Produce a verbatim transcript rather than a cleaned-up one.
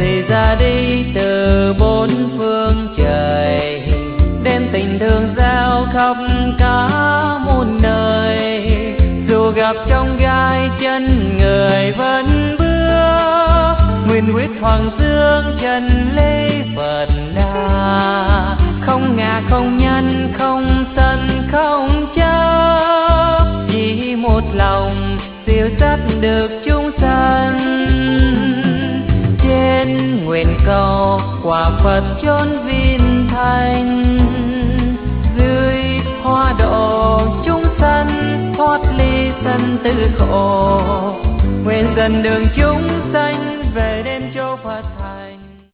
thì ra đi từ bốn phương trời, đem tình thương giao khắp cả muôn nơi. Dù gặp trong gai chân người vẫn bước, nguyện quyết hoàng dương trần lễ Phật đà. Không ngã không nhân không sân không chấp, chỉ một lòng siêu dắt được chúng sanh. Trên nguyện cầu quả Phật chốn viên thành, dưới hoa độ chúng sanh thoát ly sanh tử khổ. Nguyện dần đường chúng sanh